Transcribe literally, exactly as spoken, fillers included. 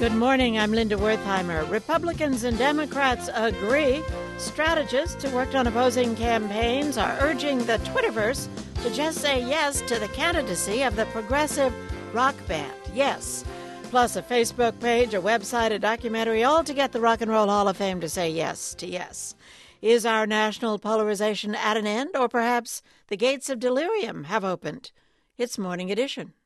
Good morning, I'm Linda Wertheimer. Republicans and Democrats agree. Strategists who worked on opposing campaigns are urging the Twitterverse to just say yes to the candidacy of the progressive rock band. Yes. Plus a Facebook page, a website, a documentary, all to get the Rock and Roll Hall of Fame to say yes to yes. Is our national polarization at an end, or perhaps the gates of delirium have opened? It's Morning Edition.